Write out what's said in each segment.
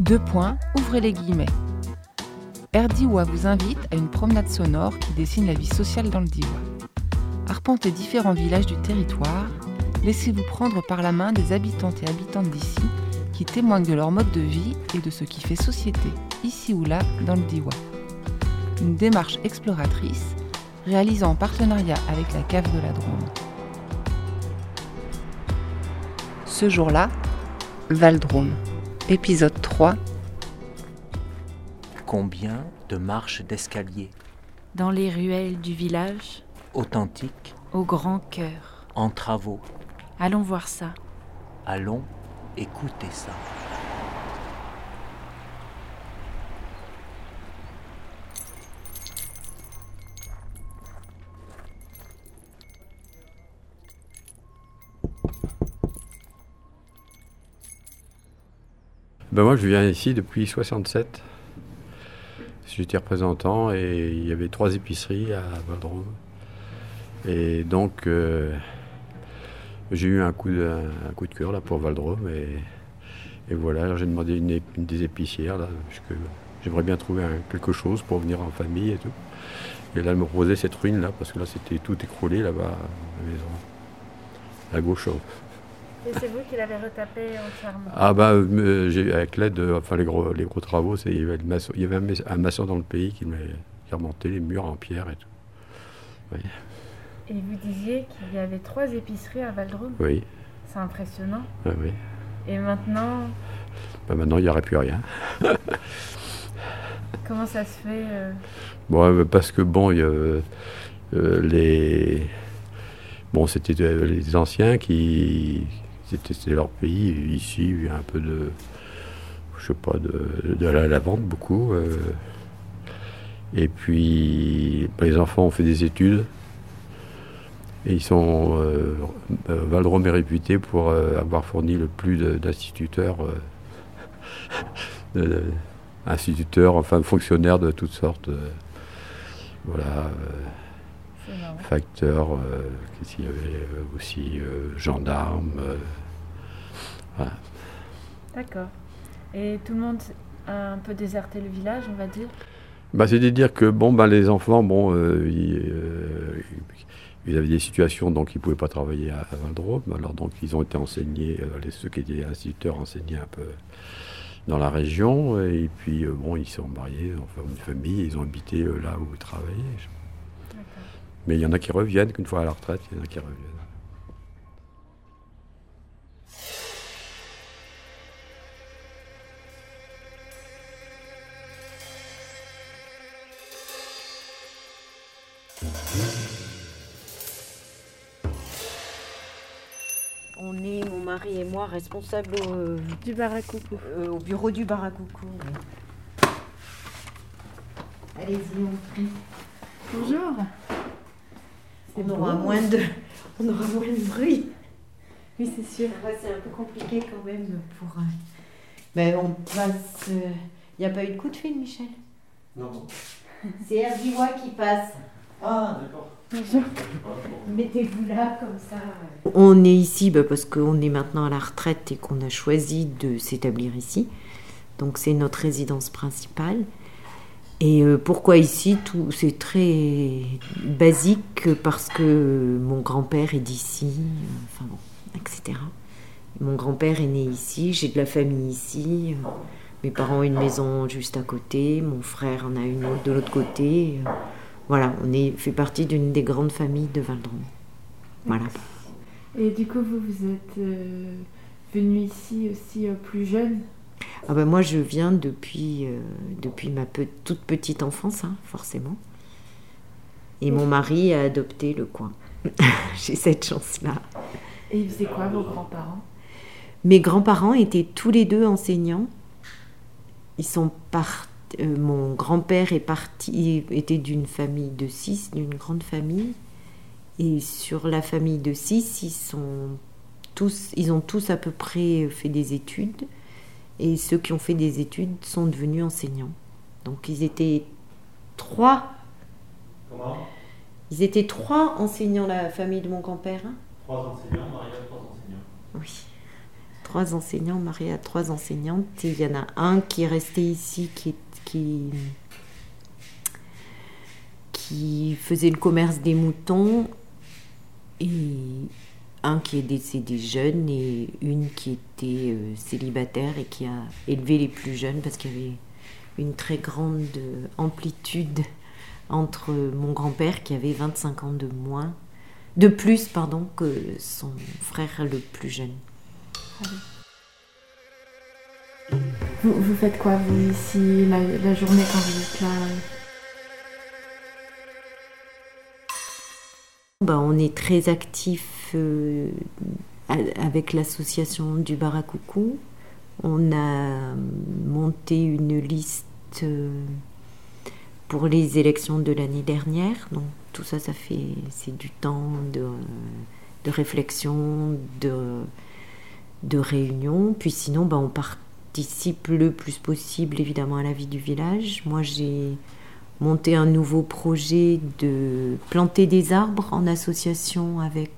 Ouvrez les guillemets. Air Diois vous invite à une promenade sonore qui dessine la vie sociale dans le Diois. Arpentez différents villages du territoire, laissez-vous prendre par la main des habitantes et habitantes d'ici qui témoignent de leur mode de vie et de ce qui fait société, ici ou là, dans le Diois. Une démarche exploratrice réalisée en partenariat avec la cave de la Drôme. Ce jour-là, Val-Drôme, épisode 3. Combien de marches d'escalier? Dans les ruelles du village, Authentique, au grand cœur. en travaux. Allons voir ça. Allons écouter ça. Moi, je viens ici depuis 67. J'étais représentant et il y avait 3 épiceries à Val-Drôme. Et donc, j'ai eu un coup de cœur là, pour Val-Drôme. Et voilà, alors j'ai demandé une des épicières, là, parce que j'aimerais bien trouver quelque chose pour venir en famille et tout. Et là, elle me proposait cette ruine là, parce que là, c'était tout écroulé là-bas, à la maison, à gauche. Et c'est vous qui l'avez retapé entièrement? Avec l'aide, les gros travaux, il y avait un maçon dans le pays qui remontait les murs en pierre et tout. Oui. Et vous disiez qu'il y avait 3 épiceries à Val-Drôme? Oui. C'est impressionnant. Ah, oui. Et maintenant? Maintenant, il n'y aurait plus rien. Comment ça se fait parce que c'était les anciens qui... C'était leur pays. Ici, il y a un peu de la lavande, beaucoup. Et puis, les enfants ont fait des études. Et ils sont... Val-Drôme est réputé pour avoir fourni le plus d'instituteurs, fonctionnaires de toutes sortes. Facteurs, qu'est-ce qu'il y avait aussi, gendarmes. Voilà. D'accord. Et tout le monde a un peu déserté le village, on va dire? C'est-à-dire que les enfants, ils avaient des situations, donc ils ne pouvaient pas travailler à Val-Drôme. Alors donc ils ont été enseignés, ceux qui étaient instituteurs enseignaient un peu dans la région. Et puis ils sont mariés, enfin une famille, ils ont habité là où ils travaillaient. Mais il y en a qui reviennent, qu'une fois à la retraite, il y en a qui reviennent. On est, mon mari et moi, responsables Du bar à coucou. au bureau du bar à coucou. Allez-y, on prie. Bonjour. On aura moins de bruit. Oui, c'est sûr. C'est un peu compliqué quand même pour... on passe... Il n'y a pas eu de coup de fil, Michel? Non. C'est Air Diois qui passe. Ah, d'accord. Bonjour. Mettez-vous là, comme ça. On est ici parce qu'on est maintenant à la retraite et qu'on a choisi de s'établir ici. Donc c'est notre résidence principale. Et pourquoi ici? C'est très basique parce que mon grand-père est d'ici, etc. Mon grand-père est né ici, j'ai de la famille ici. Mes parents ont une maison juste à côté, mon frère en a une autre de l'autre côté. Voilà, fait partie d'une des grandes familles de Val-Drôme. Voilà. Et du coup, vous êtes venu ici aussi plus jeune? Moi, je viens depuis ma toute petite enfance, forcément. Et mon mari a adopté le coin. J'ai cette chance-là. Et ils faisaient quoi, vos grands-parents? Mes grands-parents étaient tous les 2 enseignants. Ils sont partis. Mon grand-père était d'une famille de 6, d'une grande famille. Et sur la famille de 6, ils ont tous à peu près fait des études. Et ceux qui ont fait des études sont devenus enseignants. Donc ils étaient 3. Comment? Ils étaient 3 enseignants, la famille de mon grand-père. 3 enseignants, mariés à 3 enseignants. Oui. 3 enseignants, mariés à 3 enseignantes. Et il y en a un qui est resté ici, qui faisait le commerce des moutons, et un qui est décédé jeune, et une qui était célibataire et qui a élevé les plus jeunes, parce qu'il y avait une très grande amplitude entre mon grand-père, qui avait 25 ans de plus que son frère le plus jeune. Vous faites quoi, vous, ici, la journée, quand vous êtes là? On est très actifs avec l'association du Bar à Coucou. On a monté une liste pour les élections de l'année dernière. Donc tout ça, c'est du temps de réflexion, de réunion. Puis sinon, on participe le plus possible, évidemment, à la vie du village. Moi, j'ai monté un nouveau projet de planter des arbres en association avec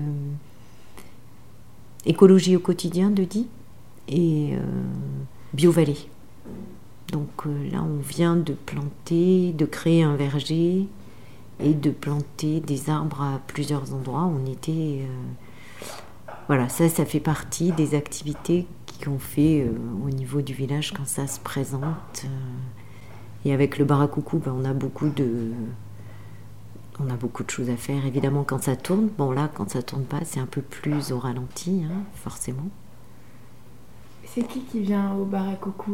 Écologie au quotidien de Die et BioVallée. Donc là, on vient de créer un verger et de planter des arbres à plusieurs endroits. On était... voilà, ça fait partie des activités qu'on fait au niveau du village quand ça se présente. Et avec le Bar à Coucou, on a beaucoup de choses à faire, évidemment, quand ça tourne. Là, quand ça tourne pas, c'est un peu plus au ralenti, forcément. C'est qui vient au Bar à Coucou?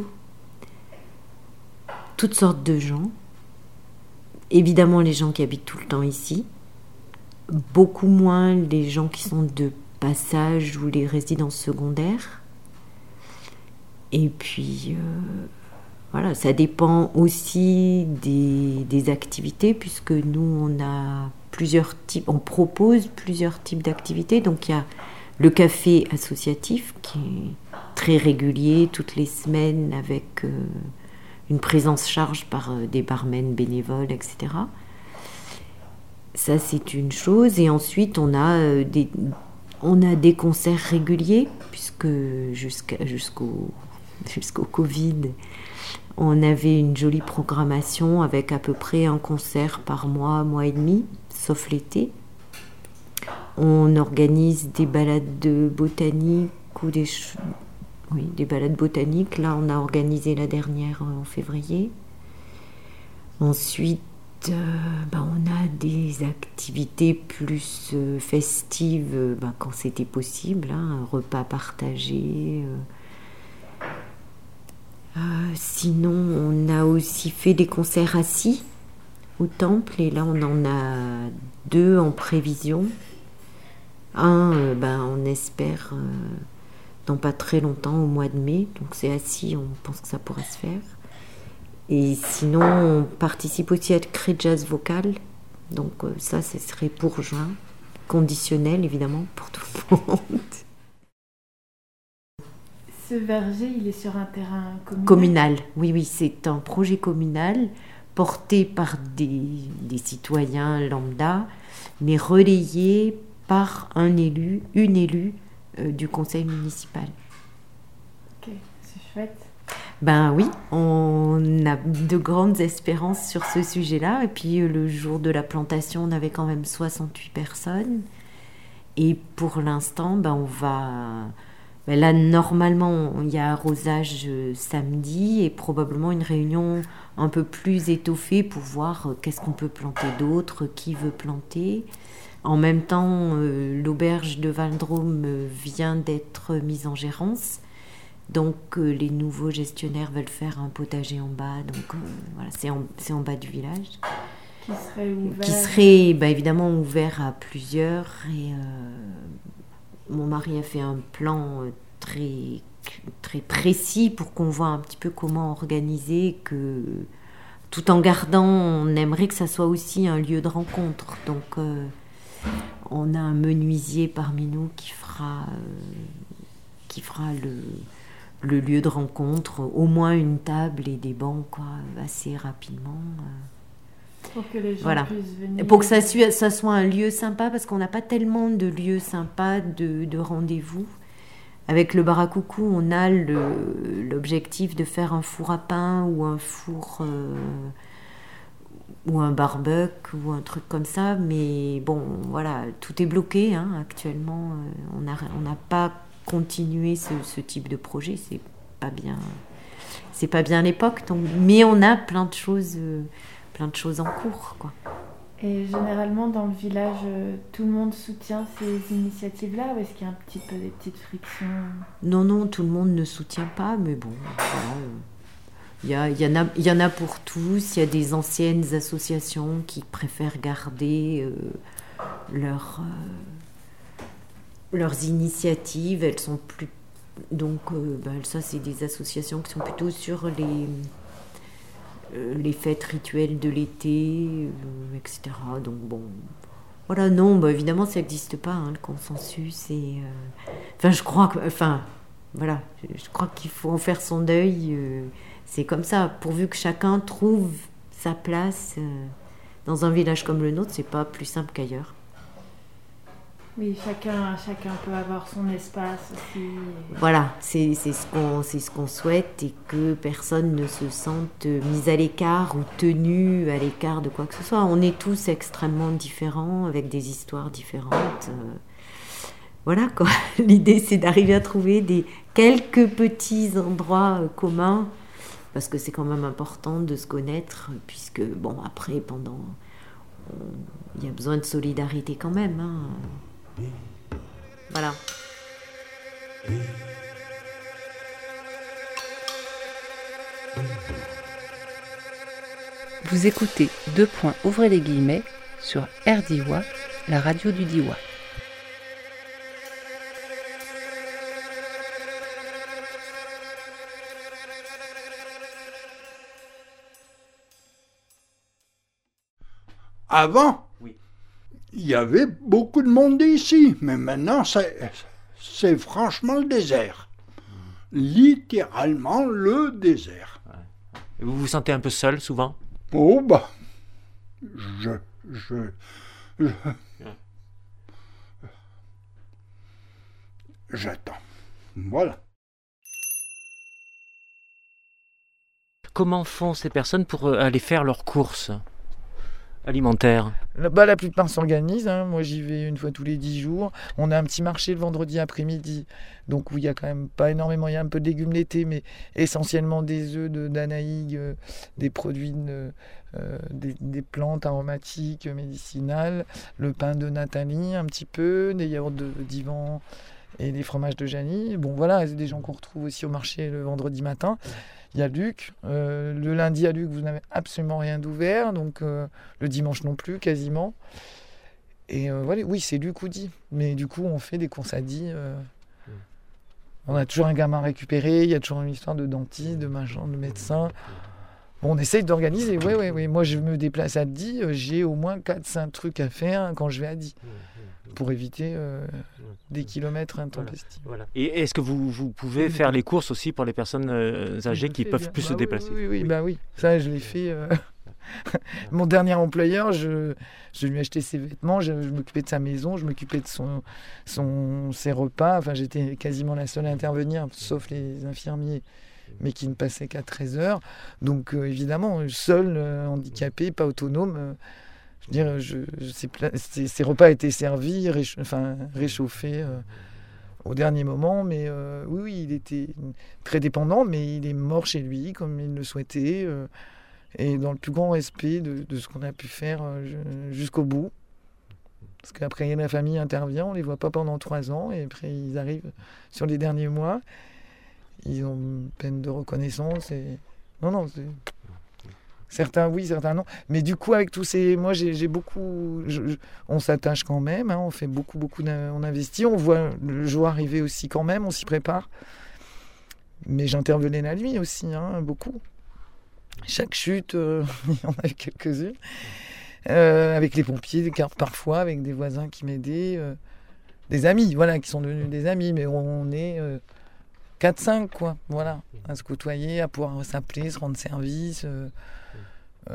Toutes sortes de gens. Évidemment, les gens qui habitent tout le temps ici. Beaucoup moins les gens qui sont de passage ou les résidences secondaires. Et puis... voilà, ça dépend aussi des activités, puisque nous, on propose plusieurs types d'activités. Donc, il y a le café associatif, qui est très régulier, toutes les semaines, avec une prise en charge par des barmen bénévoles, etc. Ça, c'est une chose. Et ensuite, on a des concerts réguliers, puisque jusqu'au Covid... on avait une jolie programmation avec à peu près un concert par mois et demi, sauf l'été. On organise des balades botaniques ou des balades botaniques. Là, on a organisé la dernière en février. Ensuite, on a des activités plus festives quand c'était possible, un repas partagé. Sinon, on a aussi fait des concerts assis au temple, et là on en a 2 en prévision. On espère dans pas très longtemps, au mois de mai, donc c'est assis, on pense que ça pourrait se faire. Et sinon, on participe aussi à Cré Jazz Vocal, donc ça, ce serait pour juin, conditionnel évidemment pour tout le monde. Ce verger, il est sur un terrain communal? Communal, oui, c'est un projet communal porté par des citoyens lambda, mais relayé par une élue du conseil municipal. Ok, c'est chouette. Oui, on a de grandes espérances sur ce sujet-là. Et puis le jour de la plantation, on avait quand même 68 personnes. Et pour l'instant, on va... là, normalement, il y a arrosage samedi et probablement une réunion un peu plus étoffée pour voir qu'est-ce qu'on peut planter d'autre, qui veut planter. En même temps, l'auberge de Valdrome vient d'être mise en gérance. Donc, les nouveaux gestionnaires veulent faire un potager en bas. Donc, voilà, c'est en bas du village. Qui serait ouvert? Qui serait évidemment ouvert à plusieurs. Et mon mari a fait un plan très, très précis pour qu'on voit un petit peu comment organiser, tout en gardant, on aimerait que ça soit aussi un lieu de rencontre. Donc, on a un menuisier parmi nous qui fera le lieu de rencontre, au moins une table et des bancs, assez rapidement. Pour que les gens puissent venir. Pour que ça soit un lieu sympa, parce qu'on n'a pas tellement de lieux sympas de rendez-vous. Avec le bar à coucou, on a l'objectif de faire un four à pain ou un four ou un barbecue ou un truc comme ça. Mais bon, voilà, tout est bloqué hein, actuellement. On n'a pas continué ce type de projet. C'est pas bien l'époque. Mais on a plein de choses en cours, quoi. Et généralement, dans le village, tout le monde soutient ces initiatives-là ou est-ce qu'il y a un petit peu des petites frictions ? Non, tout le monde ne soutient pas, mais bon, voilà. Il y en a pour tous. Il y a des anciennes associations qui préfèrent garder leurs initiatives. Elles sont plus... Donc, ça, c'est des associations qui sont plutôt sur les fêtes rituelles de l'été, etc. Donc bon, voilà, non, évidemment ça n'existe pas, hein, le consensus. Je crois qu'il faut en faire son deuil. C'est comme ça, pourvu que chacun trouve sa place dans un village comme le nôtre, c'est pas plus simple qu'ailleurs. Oui, chacun peut avoir son espace aussi. Voilà, c'est ce qu'on souhaite et que personne ne se sente mis à l'écart ou tenu à l'écart de quoi que ce soit. On est tous extrêmement différents, avec des histoires différentes. Voilà quoi. L'idée, c'est d'arriver à trouver quelques petits endroits communs, parce que c'est quand même important de se connaître, puisque bon, après, il y a besoin de solidarité quand même, hein. Voilà. Vous écoutez ouvrez les guillemets sur RDIWA, la radio du Diois. Avant, il y avait beaucoup de monde ici, mais maintenant c'est franchement le désert. Littéralement le désert. Et vous vous sentez un peu seul souvent ? Oh j'attends. Voilà. Comment font ces personnes pour aller faire leurs courses alimentaires ? La plupart s'organisent, hein. Moi j'y vais une fois tous les 10 jours. On a un petit marché le vendredi après-midi, donc où il y a quand même pas énormément, il y a un peu de légumes l'été, mais essentiellement des œufs d'Anaïg, des produits, des plantes aromatiques, médicinales, le pain de Nathalie un petit peu, des yaourts d'Ivan et des fromages de Janie. Bon voilà, c'est des gens qu'on retrouve aussi au marché le vendredi matin. Il y a Luc. Le lundi à Luc, vous n'avez absolument rien d'ouvert. Donc le dimanche non plus, quasiment. Et voilà, oui, c'est Luc ou dit. Mais du coup, on fait des courses à 10. On a toujours un gamin récupéré. Il y a toujours une histoire de dentiste, de machin, de médecin. Bon, on essaye d'organiser. Oui. Moi, je me déplace à 10. J'ai au moins 4-5 trucs à faire quand je vais à 10. Pour éviter des kilomètres intempestifs. Voilà. Et est-ce que vous pouvez faire les courses aussi pour les personnes âgées qui peuvent plus se déplacer ? Oui. Ça, je l'ai fait. Mon dernier employeur, je lui achetais ses vêtements, je m'occupais de sa maison, je m'occupais de ses repas. Enfin, j'étais quasiment la seule à intervenir, sauf les infirmiers, mais qui ne passaient qu'à 13h. Donc, évidemment, seul, handicapé, pas autonome... Je veux dire, ces repas étaient servis, réchauffés au dernier moment, mais oui, il était très dépendant, mais il est mort chez lui, comme il le souhaitait, et dans le plus grand respect de ce qu'on a pu faire jusqu'au bout. Parce qu'après, la famille intervient, on ne les voit pas pendant 3 ans, et après, ils arrivent sur les derniers mois, ils ont une peine de reconnaissance, et... Non, c'est... Certains oui, certains non. Mais du coup, avec tous ces... Moi, j'ai beaucoup... On s'attache quand même, hein, on fait beaucoup... On investit, on voit le jour arriver aussi quand même, on s'y prépare. Mais j'intervenais la nuit aussi, hein, beaucoup. Chaque chute, il y en a eu quelques-unes. Avec les pompiers, parfois, avec des voisins qui m'aidaient. Des amis, voilà, qui sont devenus des amis. Mais on est 4-5, quoi, voilà. À se côtoyer, à pouvoir s'appeler, se rendre service...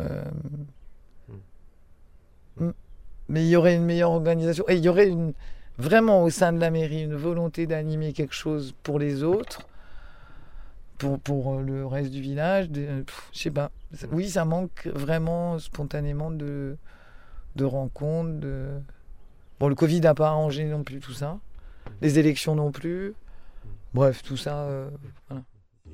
Mais il y aurait une meilleure organisation et il y aurait vraiment au sein de la mairie une volonté d'animer quelque chose pour les autres, pour le reste du village, je sais pas. Oui, ça manque vraiment spontanément de rencontres. Bon, le Covid n'a pas arrangé non plus tout ça. Les élections non plus. Bref, tout ça, voilà.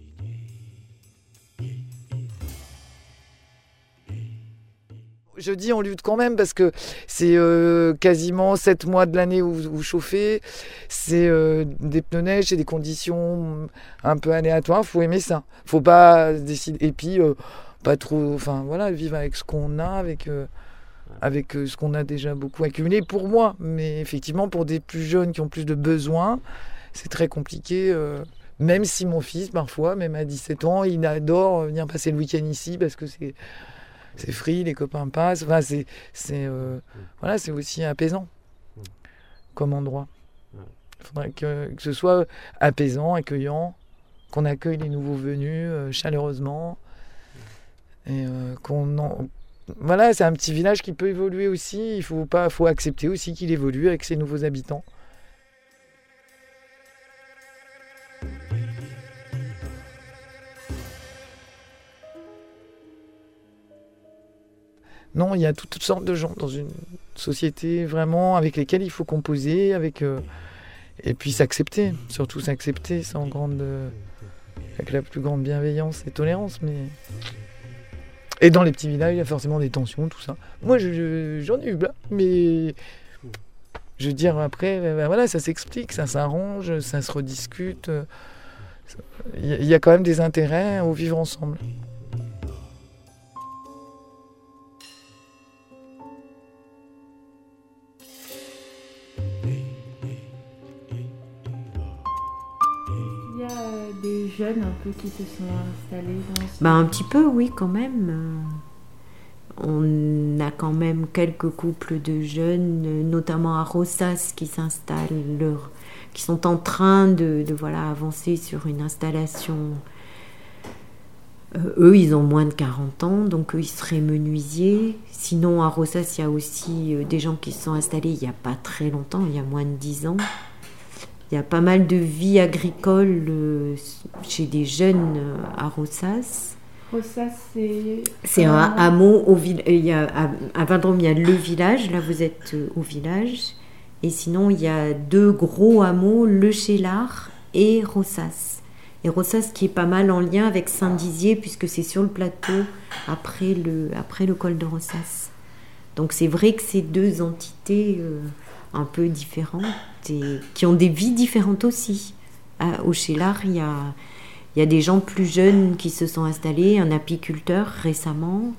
Je dis on lutte quand même parce que c'est quasiment 7 mois de l'année où vous chauffez, c'est des pneus neige, c'est des conditions un peu aléatoires, faut aimer ça. Faut pas décider, et puis pas trop, enfin voilà, vivre avec ce qu'on a, avec ce qu'on a déjà beaucoup accumulé pour moi. Mais effectivement pour des plus jeunes qui ont plus de besoins, c'est très compliqué. Même si mon fils parfois, même à 17 ans, il adore venir passer le week-end ici parce que c'est free, les copains passent. Enfin, voilà, c'est aussi apaisant comme endroit. Il faudrait que ce soit apaisant, accueillant, qu'on accueille les nouveaux venus chaleureusement. Et voilà, c'est un petit village qui peut évoluer aussi. Il faut accepter aussi qu'il évolue avec ses nouveaux habitants. Non, il y a toutes sortes de gens dans une société vraiment avec lesquels il faut composer, et puis s'accepter, surtout s'accepter avec la plus grande bienveillance et tolérance. Et dans les petits villages, il y a forcément des tensions, tout ça. Moi, j'en ai eu là, mais je veux dire, après, voilà, ça s'explique, ça s'arrange, ça se rediscute. Il y a quand même des intérêts au vivre ensemble. Des jeunes un peu qui se sont installés dans un petit peu, oui, quand même. On a quand même quelques couples de jeunes, notamment à Rossas, qui s'installent, qui sont en train de avancer sur une installation. Eux, ils ont moins de 40 ans, donc eux, ils seraient menuisiers. Sinon, à Rossas, il y a aussi des gens qui se sont installés il n'y a pas très longtemps, il y a moins de 10 ans. Il y a pas mal de vie agricole chez des jeunes à Rossas. Rossas, c'est un hameau au village. À Valdrome, il y a le village. Là, vous êtes au village. Et sinon, il y a 2 gros hameaux, le Chélard et Rossas. Et Rossas qui est pas mal en lien avec Saint-Dizier, puisque c'est sur le plateau après le col de Rossas. Donc c'est vrai que c'est 2 entités un peu différentes et qui ont des vies différentes aussi. Au Chélard, il y a des gens plus jeunes qui se sont installés, un apiculteur récemment.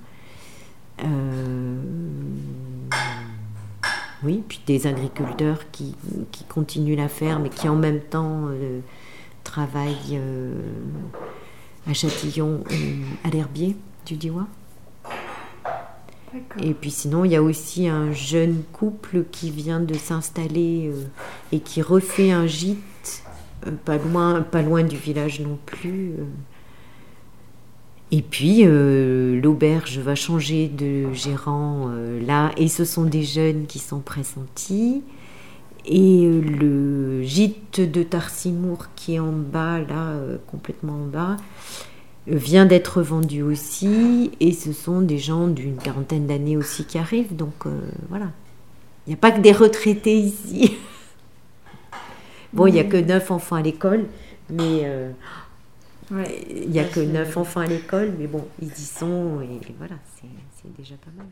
Oui, puis des agriculteurs qui continuent la ferme et qui en même temps travaillent à Châtillon, à l'herbier du Diois. D'accord. Et puis sinon, il y a aussi un jeune couple qui vient de s'installer et qui refait un gîte, pas loin du village non plus. Et puis, l'auberge va changer de gérant là, et ce sont des jeunes qui sont pressentis. Et le gîte de Tarsimour qui est en bas, là, complètement en bas, vient d'être vendu aussi, et ce sont des gens d'une 40aine d'années aussi qui arrivent, donc voilà. Il n'y a pas que des retraités ici. Bon, il n'y a que 9 enfants à l'école, mais il n'y a que 9 enfants à l'école, mais bon, ils y sont, et voilà, c'est déjà pas mal.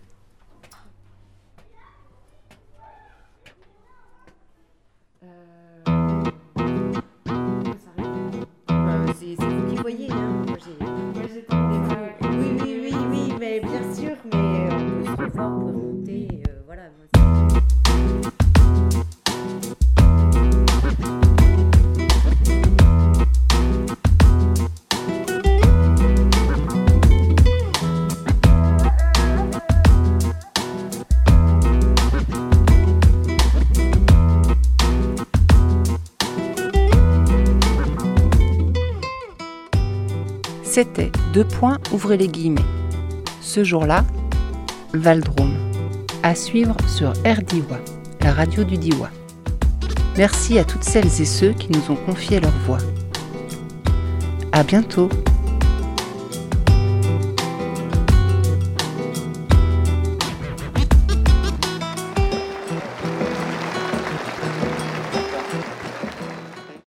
C'est vous qui voyez, hein. Oui, mais bien sûr, mais on peut se revoir pour monter, voilà. C'était ouvrez les guillemets. Ce jour-là, Valdrome. À suivre sur RDIWA, la radio du Diois. Merci à toutes celles et ceux qui nous ont confié leur voix. À bientôt!